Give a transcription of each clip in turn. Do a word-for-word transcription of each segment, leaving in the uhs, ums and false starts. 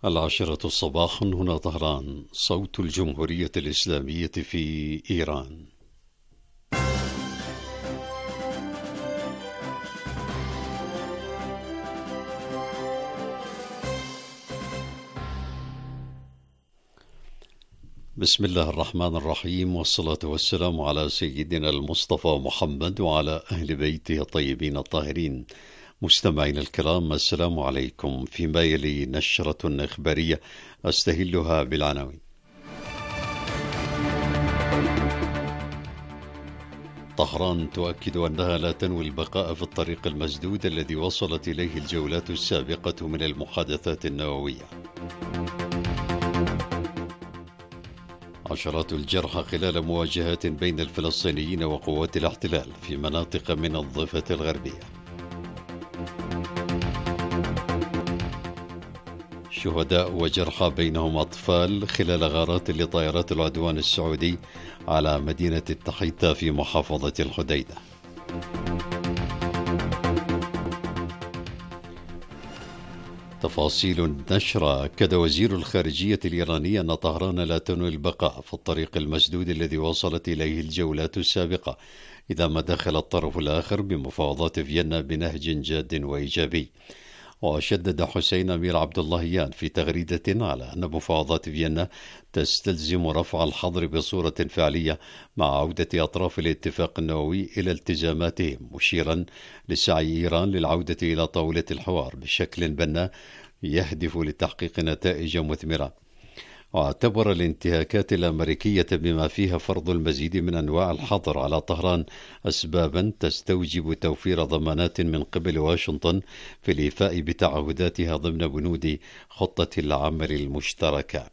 العاشرة صباحا هنا طهران، صوت الجمهورية الإسلامية في إيران. بسم الله الرحمن الرحيم، والصلاة والسلام على سيدنا المصطفى محمد وعلى أهل بيته الطيبين الطاهرين. مستمعين الكرام، السلام عليكم. فيما يلي نشرة إخبارية أستهلها بالعناوين. طهران تؤكد أنها لا تنوي البقاء في الطريق المسدود الذي وصلت إليه الجولات السابقة من المحادثات النووية. عشرات الجرحى خلال مواجهات بين الفلسطينيين وقوات الاحتلال في مناطق من الضفة الغربية. شهداء وجرحى بينهم أطفال خلال غارات لطائرات العدوان السعودي على مدينة التحيتا في محافظة الحديدة. تفاصيل النشرة: أكد وزير الخارجية الإيراني أن طهران لا تنوي البقاء في الطريق المسدود الذي وصلت إليه الجولات السابقة إذا ما دخل الطرف الآخر بمفاوضات فيينا بنهج جاد وإيجابي. وشدد حسين أمير عبد اللهيان في تغريدة على أن مفاوضات فيينا تستلزم رفع الحظر بصورة فعلية مع عودة أطراف الاتفاق النووي إلى التزاماتهم، مشيرا لسعي إيران للعودة إلى طاولة الحوار بشكل بناء يهدف لتحقيق نتائج مثمرة. واعتبر الانتهاكات الأمريكية بما فيها فرض المزيد من أنواع الحظر على طهران أسبابا تستوجب توفير ضمانات من قبل واشنطن في الإيفاء بتعهداتها ضمن بنود خطة العمل المشتركة.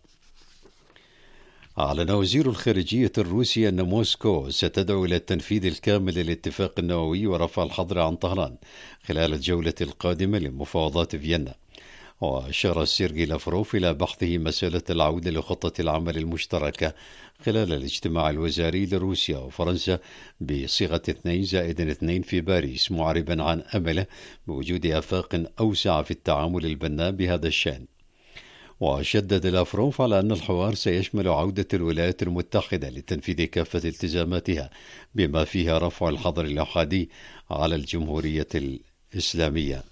أعلن وزير الخارجية الروسي أن موسكو ستدعو إلى التنفيذ الكامل للاتفاق النووي ورفع الحظر عن طهران خلال الجولة القادمة لمفاوضات فيينا. وأشار سيرجي لافروف إلى بحثه مسألة العودة لخطة العمل المشتركة خلال الاجتماع الوزاري لروسيا وفرنسا بصيغة اثنين زائد اثنين في باريس، معربا عن أمله بوجود آفاق أوسع في التعامل البناء بهذا الشأن. وشدد لافروف على أن الحوار سيشمل عودة الولايات المتحدة لتنفيذ كافة التزاماتها بما فيها رفع الحظر الأحادي على الجمهورية الإسلامية.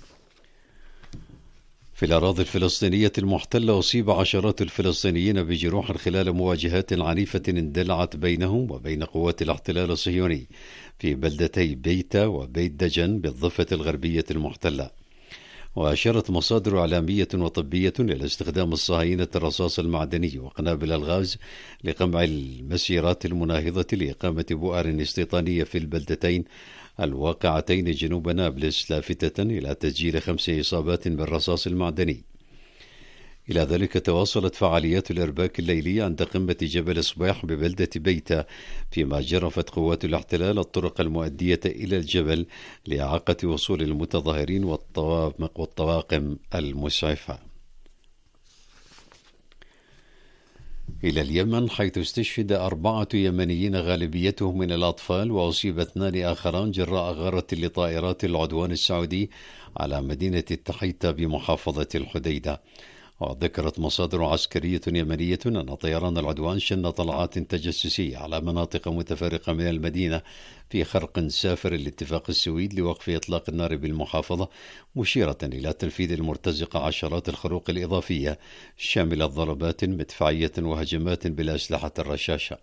في الأراضي الفلسطينية المحتلة أصيب عشرات الفلسطينيين بجروح خلال مواجهات عنيفة اندلعت بينهم وبين قوات الاحتلال الصهيوني في بلدتي بيتا وبيت دجن بالضفة الغربية المحتلة. وأشارت مصادر إعلامية وطبية إلى استخدام الصهاينة الرصاص المعدني وقنابل الغاز لقمع المسيرات المناهضة لإقامة بؤر استيطانية في البلدتين الواقعتين جنوب نابلس، لافتة إلى تسجيل خمس إصابات بالرصاص المعدني. إلى ذلك تواصلت فعاليات الإرباك الليلي عند قمة جبل صباح ببلدة بيتا، فيما جرفت قوات الاحتلال الطرق المؤدية إلى الجبل لإعاقة وصول المتظاهرين والطواقم المسعفة. إلى اليمن، حيث استشهد أربعة يمنيين غالبيتهم من الأطفال، وأصيب اثنان آخران جراء غارة لطائرات العدوان السعودي على مدينة التحيتا بمحافظة الحديدة. وذكرت مصادر عسكرية يمنية أن طيران العدوان شن طلعات تجسسية على مناطق متفرقة من المدينة في خرق سافر لاتفاق السويد لوقف إطلاق النار بالمحافظة، مشيرة إلى تنفيذ المرتزقة عشرات الخروق الإضافية شاملة ضربات مدفعية وهجمات بالأسلحة الرشاشة.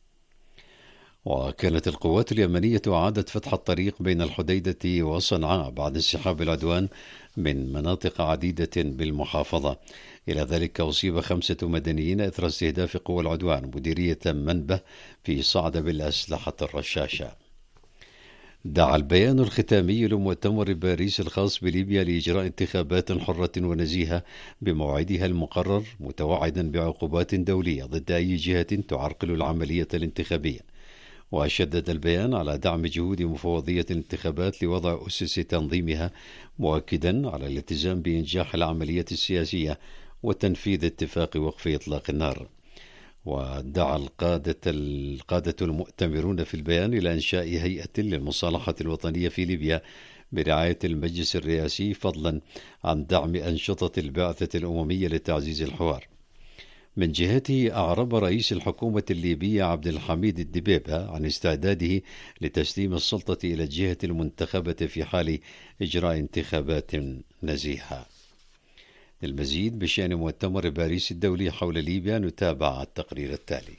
وكانت القوات اليمنية أعادت فتح الطريق بين الحديدة وصنعاء بعد انسحاب العدوان من مناطق عديدة بالمحافظة. إلى ذلك أصيب خمسة مدنيين إثر استهداف قوى العدوان مديرية منبه في صعد بالأسلحة الرشاشة. دعا البيان الختامي لمؤتمر باريس الخاص بليبيا لإجراء انتخابات حرة ونزيهة بموعدها المقرر، متوعدا بعقوبات دولية ضد أي جهة تعرقل العملية الانتخابية. وشدد البيان على دعم جهود مفوضية الانتخابات لوضع أسس تنظيمها، مؤكدا على الالتزام بإنجاح العملية السياسية وتنفيذ اتفاق وقف إطلاق النار. ودعا القادة القادة المؤتمرون في البيان إلى إنشاء هيئة للمصالحة الوطنية في ليبيا برعاية المجلس الرئاسي، فضلا عن دعم أنشطة البعثة الأممية لتعزيز الحوار. من جهته أعرب رئيس الحكومة الليبية عبد الحميد الدبيبة عن استعداده لتسليم السلطة إلى الجهة المنتخبة في حال إجراء انتخابات نزيهة. المزيد بشأن مؤتمر باريس الدولي حول ليبيا نتابع التقرير التالي.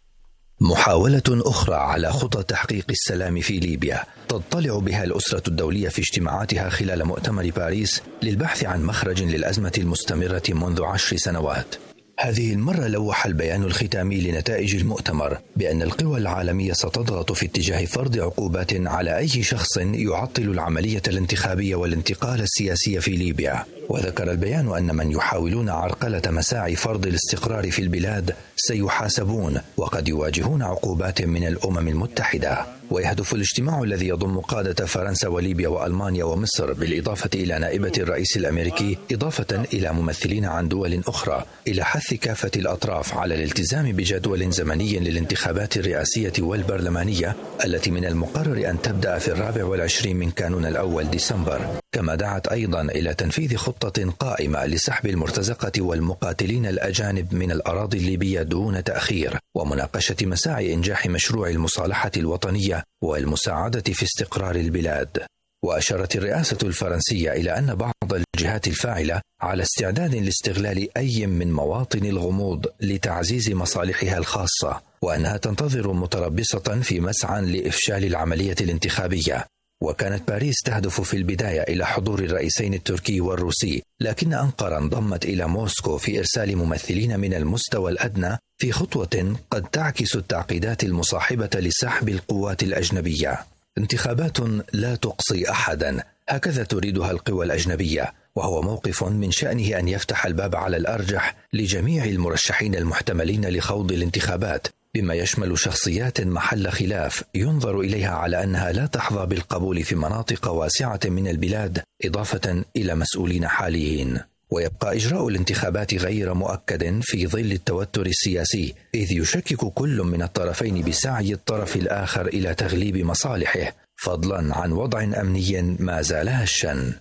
محاولة أخرى على خطى تحقيق السلام في ليبيا تطلع بها الأسرة الدولية في اجتماعاتها خلال مؤتمر باريس للبحث عن مخرج للأزمة المستمرة منذ عشر سنوات. هذه المرة لوح البيان الختامي لنتائج المؤتمر بأن القوى العالمية ستضغط في اتجاه فرض عقوبات على أي شخص يعطل العملية الانتخابية والانتقال السياسي في ليبيا. وذكر البيان أن من يحاولون عرقلة مساعي فرض الاستقرار في البلاد سيحاسبون وقد يواجهون عقوبات من الأمم المتحدة. ويهدف الاجتماع الذي يضم قادة فرنسا وليبيا وألمانيا ومصر بالإضافة إلى نائبة الرئيس الأمريكي إضافة إلى ممثلين عن دول أخرى إلى حث كافة الأطراف على الالتزام بجدول زمني للانتخابات الرئاسية والبرلمانية التي من المقرر أن تبدأ في الرابع والعشرين من كانون الأول ديسمبر. كما دعت أيضا إلى تنفيذ خطة قائمة لسحب المرتزقة والمقاتلين الأجانب من الأراضي الليبية دون تأخير، ومناقشة مساعي إنجاح مشروع المصالحة الوطنية والمساعدة في استقرار البلاد. وأشارت الرئاسة الفرنسية إلى أن بعض الجهات الفاعلة على استعداد لاستغلال أي من مواطن الغموض لتعزيز مصالحها الخاصة، وأنها تنتظر متربصة في مسعى لإفشال العملية الانتخابية. وكانت باريس تهدف في البداية إلى حضور الرئيسين التركي والروسي، لكن أنقرة انضمت إلى موسكو في إرسال ممثلين من المستوى الأدنى في خطوة قد تعكس التعقيدات المصاحبة لسحب القوات الأجنبية. انتخابات لا تقصي أحدا، هكذا تريدها القوى الأجنبية، وهو موقف من شأنه أن يفتح الباب على الأرجح لجميع المرشحين المحتملين لخوض الانتخابات، بما يشمل شخصيات محل خلاف ينظر إليها على أنها لا تحظى بالقبول في مناطق واسعة من البلاد، إضافة إلى مسؤولين حاليين. ويبقى إجراء الانتخابات غير مؤكد في ظل التوتر السياسي، إذ يشكك كل من الطرفين بسعي الطرف الآخر إلى تغليب مصالحه، فضلا عن وضع أمني ما زال هشا.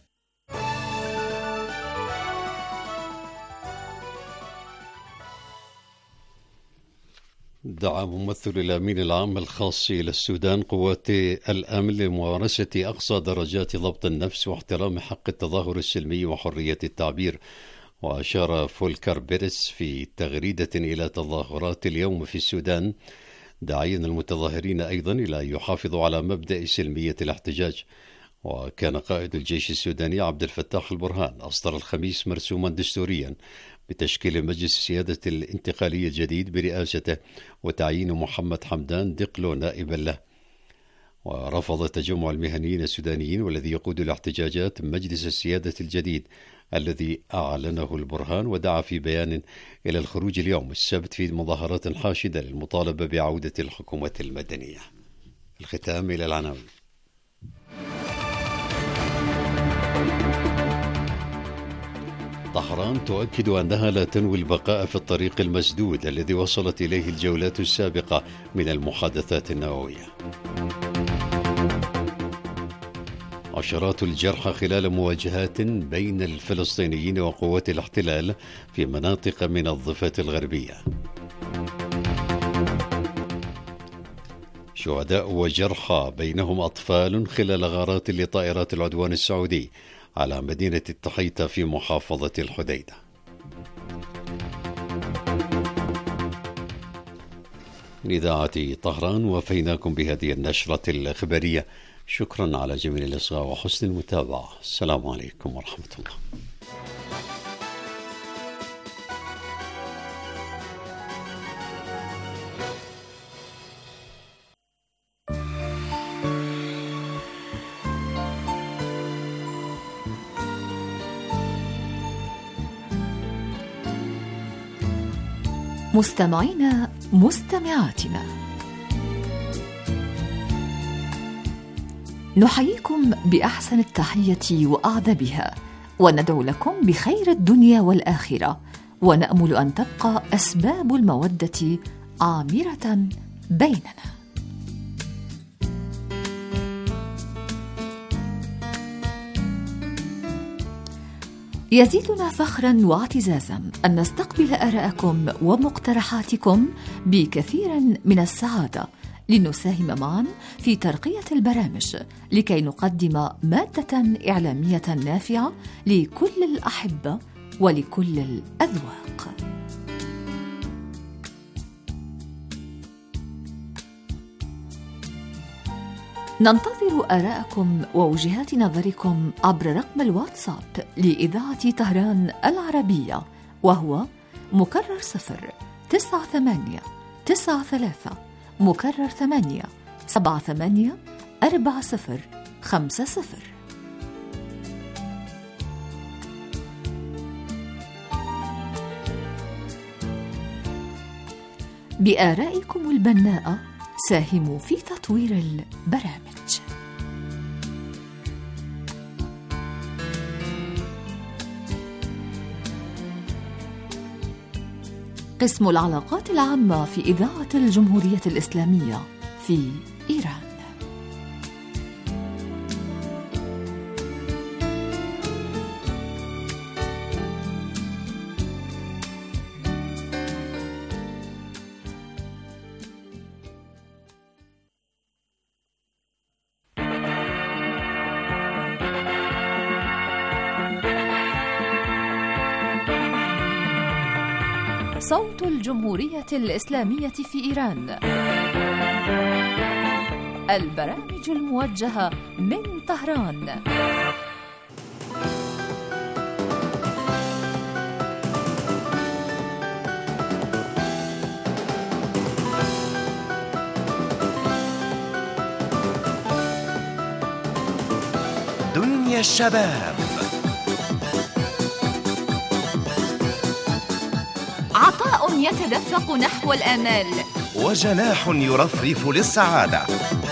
دعا ممثل الأمين العام الخاص إلى السودان قوات الأمن لممارسة أقصى درجات ضبط النفس واحترام حق التظاهر السلمي وحرية التعبير. وأشار فولكر بيرس في تغريدة إلى تظاهرات اليوم في السودان، داعيا المتظاهرين أيضا إلى أن يحافظوا على مبدأ سلمية الاحتجاج. وكان قائد الجيش السوداني عبد الفتاح البرهان أصدر الخميس مرسوما دستوريا بتشكيل مجلس السيادة الانتقالي الجديد برئاسته وتعيين محمد حمدان دقلو نائبا له. ورفض تجمع المهنيين السودانيين والذي يقود الاحتجاجات مجلس السيادة الجديد الذي أعلنه البرهان، ودعا في بيان إلى الخروج اليوم السبت في مظاهرات حاشدة للمطالبة بعودة الحكومة المدنية. الختام إلى العناوين. طهران تؤكد أنها لا تنوي البقاء في الطريق المسدود الذي وصلت إليه الجولات السابقة من المحادثات النووية. عشرات الجرحى خلال مواجهات بين الفلسطينيين وقوات الاحتلال في مناطق من الضفة الغربية. شهداء وجرحى بينهم أطفال خلال غارات لطائرات العدوان السعودي على مدينة التحيطة في محافظة الحديدة. من إذاعة طهران وفيناكم بهذه النشرة الإخبارية. شكرا على جميل الإصغاء وحسن المتابعة. السلام عليكم ورحمة الله. مستمعينا مستمعاتنا، نحييكم بأحسن التحية وأعذبها، وندعو لكم بخير الدنيا والآخرة، ونأمل أن تبقى أسباب المودة عامرة بيننا. يزيدنا فخراً واعتزازاً أن نستقبل آراءكم ومقترحاتكم بكثير من السعادة لنساهم معاً في ترقية البرامج لكي نقدم مادة إعلامية نافعة لكل الأحبة ولكل الأذواق. ننتظر آراءكم ووجهات نظركم عبر رقم الواتساب لإذاعة طهران العربية، وهو مكرر صفر تسعة ثمانية تسعة ثلاثة مكرر ثمانية سبعة ثمانية أربعة صفر خمسة صفر. بآرائكم البناءة ساهموا في تطوير البرامج. قسم العلاقات العامة في إذاعة الجمهورية الإسلامية في إيران. صوت الجمهورية الإسلامية في إيران، البرامج الموجهة من طهران. دنيا الشباب، عطاء يتدفق نحو الآمال، وجناح يرفرف للسعادة.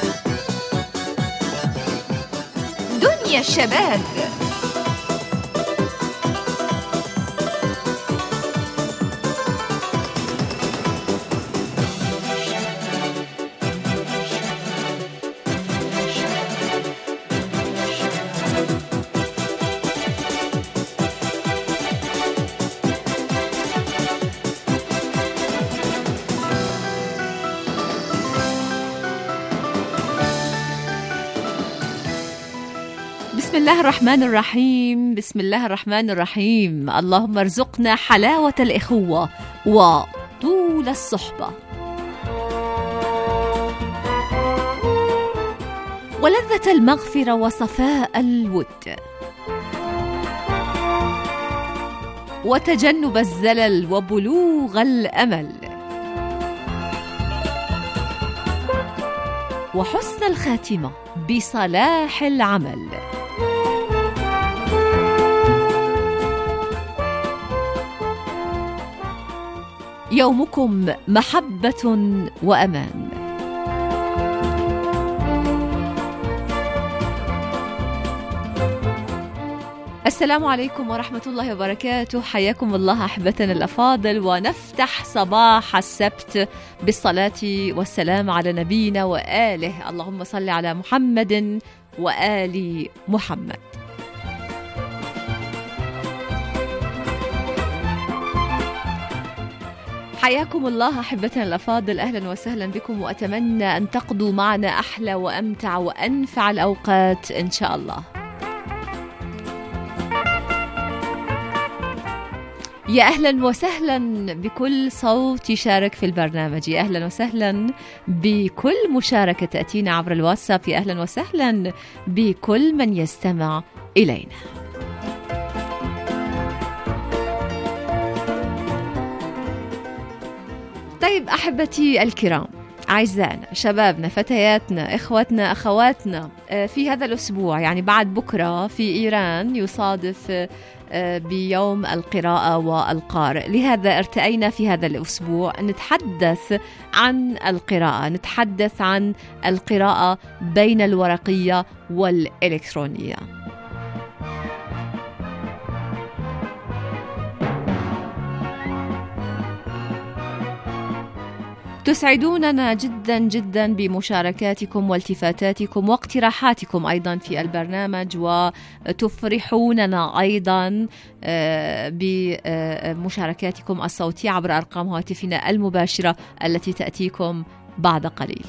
دنيا الشباب. بسم الله الرحمن الرحيم، بسم الله الرحمن الرحيم. اللهم ارزقنا حلاوة الإخوة وطول الصحبة ولذة المغفرة وصفاء الود وتجنب الزلل وبلوغ الأمل وحسن الخاتمة بصلاح العمل. يومكم محبة وأمان. السلام عليكم ورحمة الله وبركاته، حياكم الله أحبتنا الأفاضل، ونفتح صباح السبت بالصلاة والسلام على نبينا وآله. اللهم صل على محمد وآل محمد. حياكم الله أحبتنا الأفاضل، أهلا وسهلا بكم، وأتمنى أن تقضوا معنا أحلى وأمتع وأنفع الأوقات إن شاء الله. يا أهلا وسهلا بكل صوت يشارك في البرنامج، يا أهلا وسهلا بكل مشاركة تأتينا عبر الواتساب، يا أهلا وسهلا بكل من يستمع إلينا. طيب أحبتي الكرام، أعزائنا، شبابنا، فتياتنا، إخوتنا، أخواتنا، في هذا الأسبوع يعني بعد بكرة في إيران يصادف بيوم القراءة والقارئ، لهذا ارتأينا في هذا الأسبوع نتحدث عن القراءة، نتحدث عن القراءة بين الورقية والإلكترونية. تسعدوننا جدا جدا بمشاركاتكم والتفاتاتكم واقتراحاتكم أيضا في البرنامج، وتفرحوننا أيضا بمشاركاتكم الصوتية عبر أرقام هاتفنا المباشرة التي تأتيكم بعد قليل.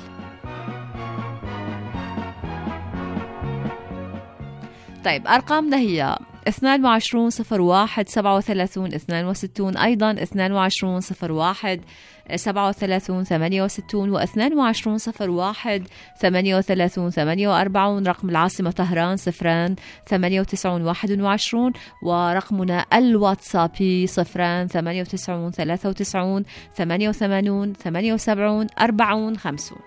طيب أرقامنا هي اثنان وعشرون صفر واحد سبعة وثلاثون اثنان وستون، أيضا اثنان وعشرون صفر واحد سبعة وثلاثون ثمانية وستون، واثنان وعشرون صفر واحد ثمانية وثلاثون ثمانية وأربعون. رقم العاصمة طهران صفران ثمانية وتسعون واحد وعشرون، ورقمنا الواتسابي صفران ثمانية وتسعون ثلاثة وتسعون ثمانية وثمانون ثمانية وسبعون أربعون خمسون.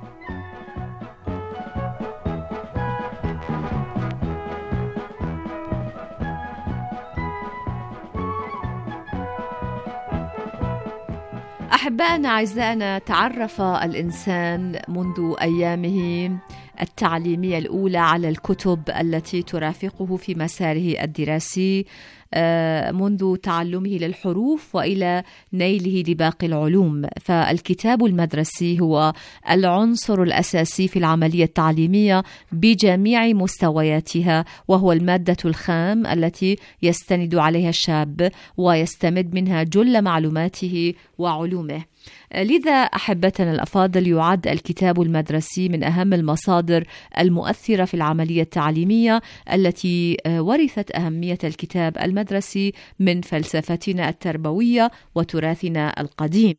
أحبائنا أعزائنا، تعرف الإنسان منذ أيامه التعليمية الأولى على الكتب التي ترافقه في مساره الدراسي منذ تعلمه للحروف وإلى نيله لباقي العلوم. فالكتاب المدرسي هو العنصر الأساسي في العملية التعليمية بجميع مستوياتها، وهو المادة الخام التي يستند عليها الشاب ويستمد منها جل معلوماته وعلومه. لذا أحبتنا الأفاضل، يعد الكتاب المدرسي من أهم المصادر المؤثرة في العملية التعليمية التي ورثت أهمية الكتاب المدرسي من فلسفتنا التربوية وتراثنا القديم.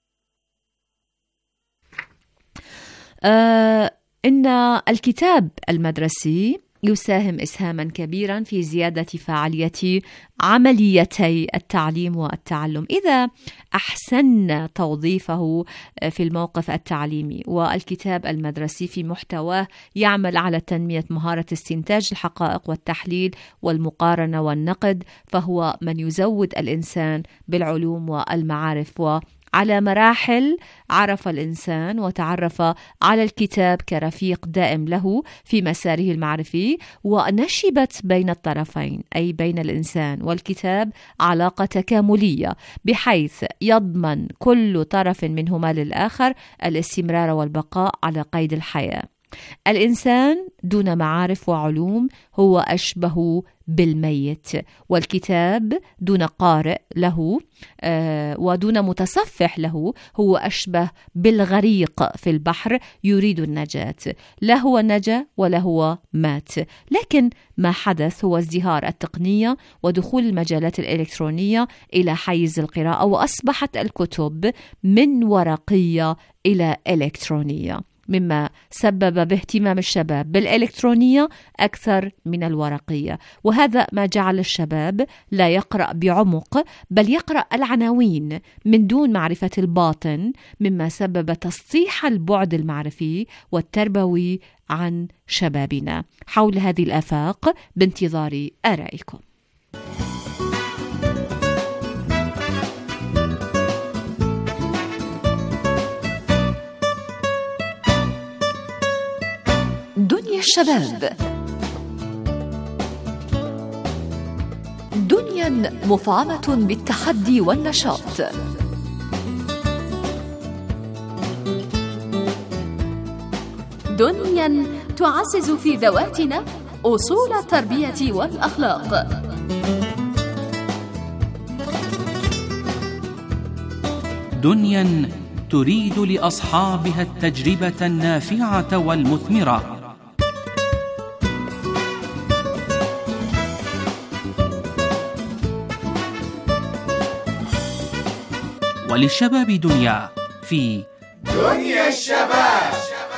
آه إن الكتاب المدرسي يساهم إسهاما كبيرا في زيادة فاعلية عمليتي التعليم والتعلم إذا أحسن توظيفه في الموقف التعليمي. والكتاب المدرسي في محتواه يعمل على تنمية مهارة استنتاج الحقائق والتحليل والمقارنة والنقد، فهو من يزود الإنسان بالعلوم والمعارف. و على مراحل عرف الإنسان وتعرف على الكتاب كرفيق دائم له في مساره المعرفي، ونشبت بين الطرفين أي بين الإنسان والكتاب علاقة تكاملية، بحيث يضمن كل طرف منهما للآخر الاستمرار والبقاء على قيد الحياة. الإنسان دون معارف وعلوم هو أشبه بالميت، والكتاب دون قارئ له آه ودون متصفح له هو أشبه بالغريق في البحر يريد النجاة، لا هو نجا ولا هو مات. لكن ما حدث هو ازدهار التقنية ودخول المجالات الإلكترونية إلى حيز القراءة، وأصبحت الكتب من ورقية إلى إلكترونية، مما سبب باهتمام الشباب بالإلكترونية أكثر من الورقية. وهذا ما جعل الشباب لا يقرأ بعمق، بل يقرأ العناوين من دون معرفة الباطن، مما سبب تسطيح البعد المعرفي والتربوي عن شبابنا. حول هذه الآفاق بانتظار آرائكم. دنيا الشباب، دنيا مفعمة بالتحدي والنشاط، دنيا تعزز في ذواتنا أصول التربية والأخلاق، دنيا تريد لأصحابها التجربة النافعة والمثمرة، وللشباب دنيا في دنيا الشباب.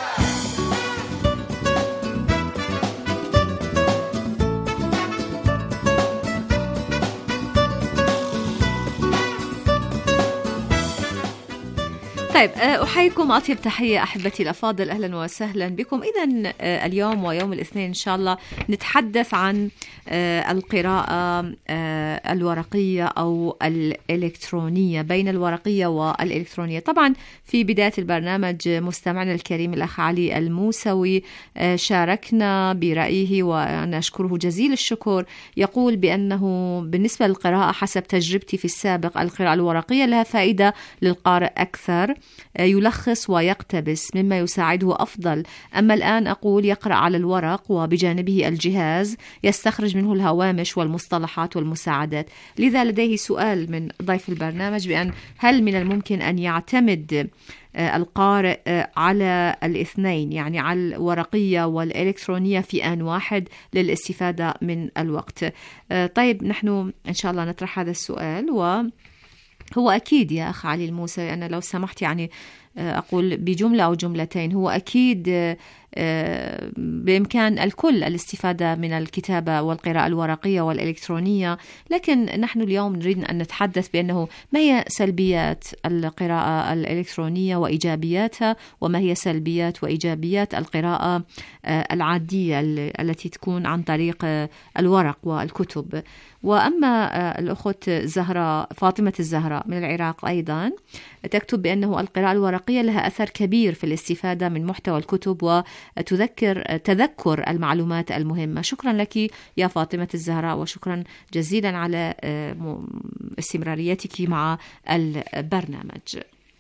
طيب أحييكم أطيب تحية أحبتي الأفاضل، أهلا وسهلا بكم. إذن اليوم ويوم الاثنين إن شاء الله نتحدث عن القراءة الورقية أو الإلكترونية، بين الورقية والإلكترونية. طبعا في بداية البرنامج مستمعنا الكريم الأخ علي الموسوي شاركنا برأيه وأنا أشكره جزيل الشكر. يقول بأنه بالنسبة للقراءة حسب تجربتي في السابق القراءة الورقية لها فائدة للقارئ أكثر، يلخص ويقتبس مما يساعده أفضل. أما الآن أقول يقرأ على الورق وبجانبه الجهاز يستخرج منه الهوامش والمصطلحات والمساعدات. لذا لديه سؤال من ضيف البرنامج بأن هل من الممكن أن يعتمد القارئ على الاثنين، يعني على الورقية والإلكترونية في آن واحد للاستفادة من الوقت؟ طيب نحن إن شاء الله نطرح هذا السؤال، وهو أكيد يا أخ علي الموسى، أنا لو سمحت يعني أقول بجملة أو جملتين، هو أكيد بإمكان الكل الاستفادة من الكتابة والقراءة الورقية والإلكترونية، لكن نحن اليوم نريد أن نتحدث بأنه ما هي سلبيات القراءة الإلكترونية وإيجابياتها، وما هي سلبيات وإيجابيات القراءة العادية التي تكون عن طريق الورق والكتب. وأما الأخت زهراء فاطمة الزهراء من العراق أيضا تكتب بأنه القراءة الورقية لها أثر كبير في الاستفادة من محتوى الكتب وتذكر تذكر المعلومات المهمة. شكرا لك يا فاطمة الزهراء، وشكرا جزيلا على استمراريتك مع البرنامج.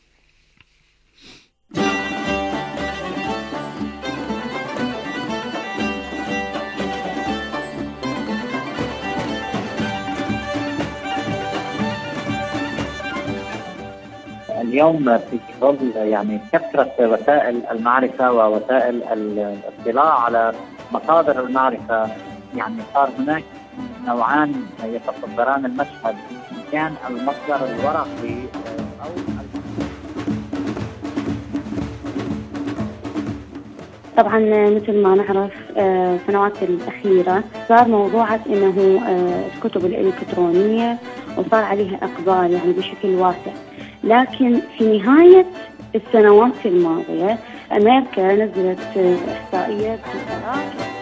اليوم في ظل يعني كثرة وسائل المعرفة ووسائل الاطلاع على مصادر المعرفة، يعني صار هناك نوعان يتصدران المشهد، كان المصدر الورقي أو طبعا مثل ما نعرف السنوات الأخيرة صار موضوعة إنه الكتب الإلكترونية وصار عليها إقبال يعني بشكل واسع، لكن في نهاية السنوات الماضية أمريكا نزلت إحصائيات بصراحة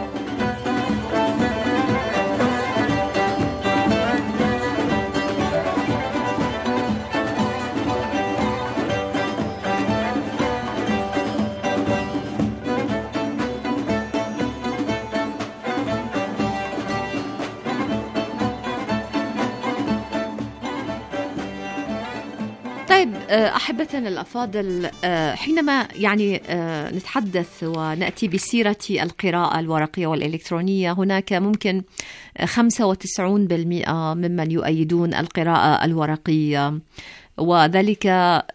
أحبتنا الأفاضل، حينما يعني نتحدث ونأتي بسيرة القراءة الورقية والإلكترونية، هناك ممكن خمسة وتسعين بالمئة ممن يؤيدون القراءة الورقية، وذلك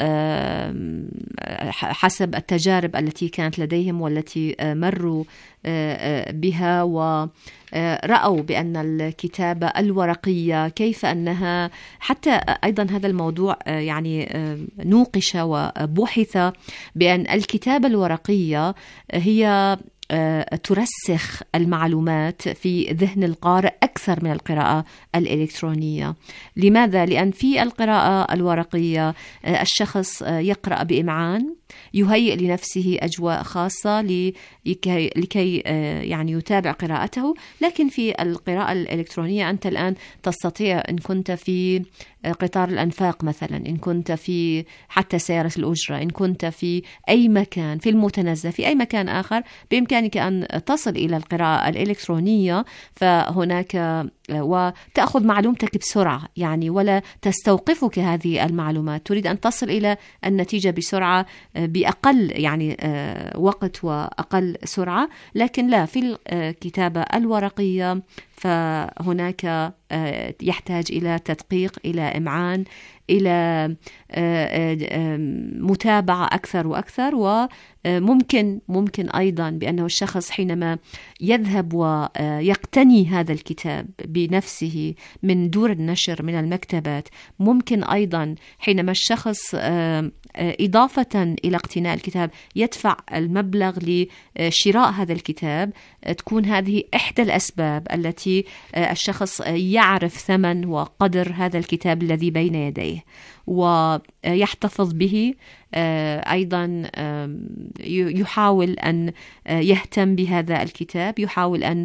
حسب التجارب التي كانت لديهم والتي مروا بها، ورأوا بأن الكتابة الورقية كيف أنها حتى أيضا هذا الموضوع يعني نوقش وبحث بأن الكتابة الورقية هي ترسخ المعلومات في ذهن القارئ أكثر من القراءة الإلكترونية. لماذا؟ لأن في القراءة الورقية الشخص يقرأ بإمعان، يهيئ لنفسه أجواء خاصة لكي, لكي يعني يتابع قراءته، لكن في القراءة الإلكترونية أنت الآن تستطيع إن كنت في قطار الأنفاق مثلا، إن كنت في حتى سيارة الأجرة، إن كنت في أي مكان في المتنزه، في أي مكان آخر، بإمكانك أن تصل إلى القراءة الإلكترونية، فهناك وتأخذ معلومتك بسرعة يعني، ولا تستوقفك هذه المعلومات، تريد أن تصل إلى النتيجة بسرعة بأقل يعني وقت وأقل سرعة. لكن لا، في الكتابة الورقية فهناك يحتاج إلى تدقيق، إلى إمعان، إلى متابعة أكثر وأكثر. وممكن ممكن أيضا بأنه الشخص حينما يذهب ويقتني هذا الكتاب بنفسه من دور النشر من المكتبات، ممكن أيضا حينما الشخص إضافة إلى اقتناء الكتاب يدفع المبلغ لشراء هذا الكتاب، تكون هذه إحدى الأسباب التي الشخص يعرف ثمن وقدر هذا الكتاب الذي بين يديه ويحتفظ به. أيضا يحاول أن يهتم بهذا الكتاب، يحاول أن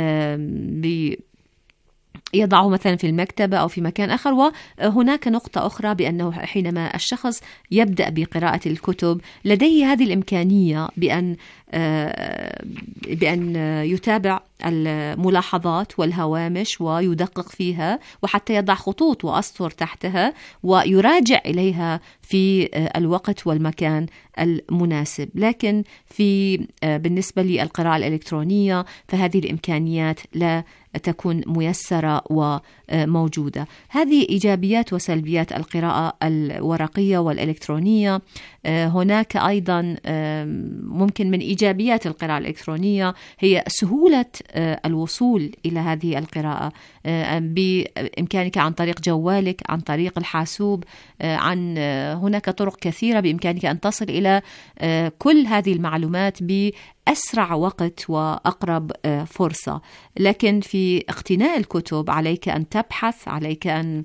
يضعه مثلا في المكتبة أو في مكان آخر. وهناك نقطة أخرى بأنه حينما الشخص يبدأ بقراءة الكتب لديه هذه الإمكانية بأن بأن يتابع الملاحظات والهوامش ويدقق فيها، وحتى يضع خطوط وأسطر تحتها ويراجع إليها في الوقت والمكان المناسب. لكن في بالنسبة للقراءة الإلكترونية فهذه الإمكانيات لا تكون ميسرة وموجودة. هذه إيجابيات وسلبيات القراءة الورقية والإلكترونية. هناك أيضا ممكن من إيجابيات القراءة الإلكترونية هي سهولة الوصول إلى هذه القراءة بإمكانك عن طريق جوالك، عن طريق الحاسوب، عن هناك طرق كثيرة بإمكانك أن تصل إلى كل هذه المعلومات بأسرع وقت وأقرب فرصة. لكن في اقتناء الكتب عليك أن تبحث، عليك أن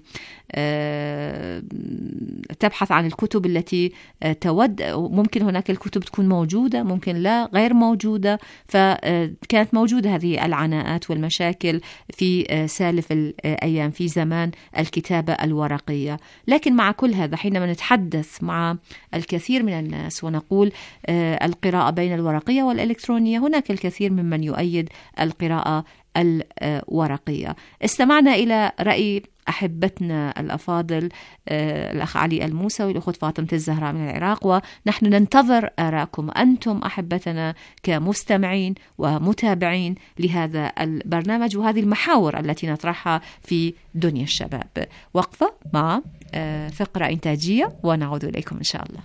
تبحث عن الكتب التي تود. ممكن هناك الكتب تكون موجودة، ممكن لا، غير موجودة. فكانت موجودة هذه العناءات والمشاكل في سالف الأيام في زمان الكتابة الورقية. لكن مع كل هذا حينما نتحدث مع الكثير من الناس ونقول القراءة بين الورقية والإلكترونية، هناك الكثير ممن يؤيد القراءة الورقية. استمعنا إلى رأي أحبتنا الأفاضل الأخ علي الموسوي والأخت فاطمة الزهراء من العراق، ونحن ننتظر آراءكم أنتم أحبتنا كمستمعين ومتابعين لهذا البرنامج وهذه المحاور التي نطرحها في دنيا الشباب. وقفة مع فقرة إنتاجية ونعود إليكم إن شاء الله.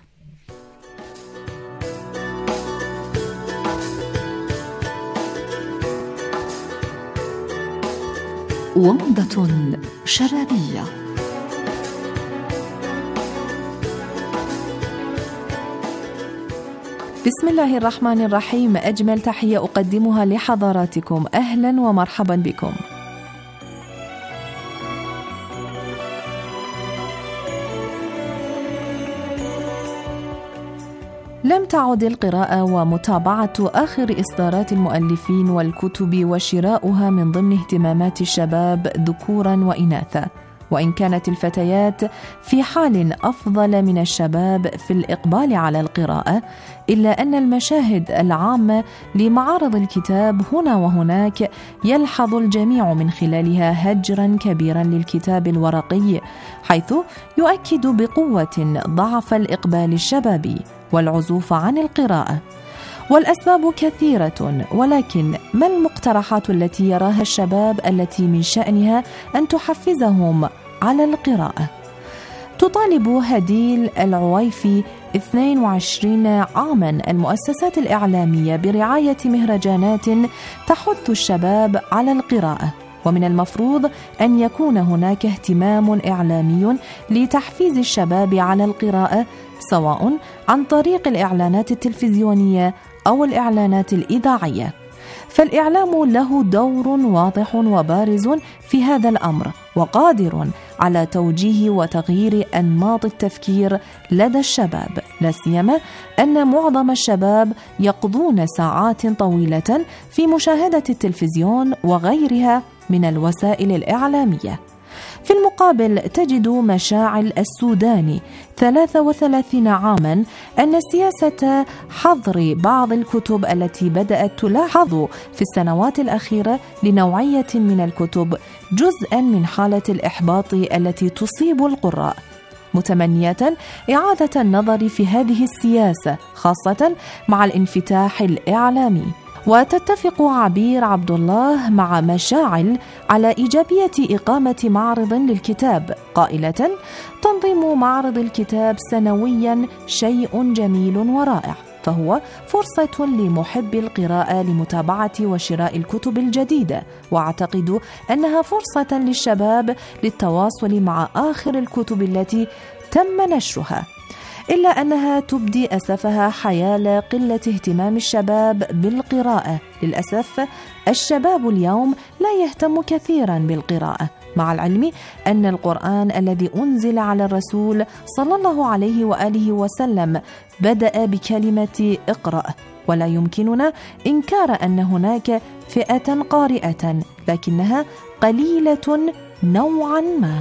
ومضة شبابية. بسم الله الرحمن الرحيم. أجمل تحية أقدمها لحضراتكم، أهلا ومرحبا بكم. لم تعد القراءة ومتابعة آخر إصدارات المؤلفين والكتب وشراؤها من ضمن اهتمامات الشباب ذكورا وإناثا، وإن كانت الفتيات في حال أفضل من الشباب في الإقبال على القراءة، إلا أن المشاهد العامة لمعارض الكتاب هنا وهناك يلحظ الجميع من خلالها هجرا كبيرا للكتاب الورقي، حيث يؤكد بقوة ضعف الإقبال الشبابي والعزوف عن القراءة. والأسباب كثيرة، ولكن ما المقترحات التي يراها الشباب التي من شأنها أن تحفزهم على القراءة؟ تطالب هديل العويفي اثنين وعشرين عاما المؤسسات الإعلامية برعاية مهرجانات تحث الشباب على القراءة، ومن المفروض أن يكون هناك اهتمام إعلامي لتحفيز الشباب على القراءة، سواء عن طريق الإعلانات التلفزيونية أو الإعلانات الإذاعية. فالإعلام له دور واضح وبارز في هذا الأمر، وقادر على توجيه وتغيير أنماط التفكير لدى الشباب، لا سيما أن معظم الشباب يقضون ساعات طويلة في مشاهدة التلفزيون وغيرها من الوسائل الإعلامية. في المقابل تجد مشاعل السوداني ثلاثة وثلاثين عاما أن سياسة حظر بعض الكتب التي بدأت تلاحظ في السنوات الأخيرة لنوعية من الكتب جزءا من حالة الإحباط التي تصيب القراء، متمنية إعادة النظر في هذه السياسة خاصة مع الانفتاح الإعلامي. وتتفق عبير عبد الله مع مشاعل على إيجابية إقامة معرض للكتاب، قائلة: تنظيم معرض الكتاب سنويا شيء جميل ورائع، فهو فرصة لمحبي القراءة لمتابعة وشراء الكتب الجديدة، وأعتقد أنها فرصة للشباب للتواصل مع آخر الكتب التي تم نشرها، إلا أنها تبدي أسفها حيال قلة اهتمام الشباب بالقراءة. للأسف الشباب اليوم لا يهتم كثيرا بالقراءة، مع العلم أن القرآن الذي أنزل على الرسول صلى الله عليه وآله وسلم بدأ بكلمة اقرأ، ولا يمكننا إنكار أن هناك فئة قارئة، لكنها قليلة نوعا ما.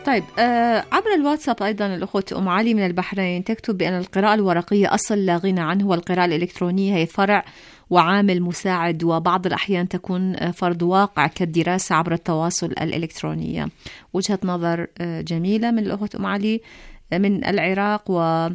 طيب آه عبر الواتساب أيضا الأخوة أم علي من البحرين تكتب بأن القراءة الورقية أصل لا غنى عنه، والقراءة الإلكترونية هي فرع وعامل مساعد، وبعض الأحيان تكون فرض واقع كالدراسة عبر التواصل الإلكتروني. وجهة نظر جميلة من الأخوة أم علي من العراق. و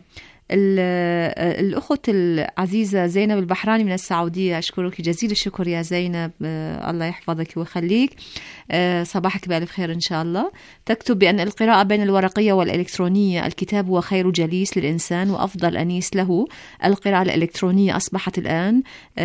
الأخت العزيزة زينب البحراني من السعودية، أشكرك جزيل الشكر يا زينب، الله يحفظك ويخليك، صباحك بألف خير إن شاء الله. تكتب بأن القراءة بين الورقية والإلكترونية الكتاب هو خير جليس للإنسان وأفضل أنيس له. القراءة الإلكترونية أصبحت الآن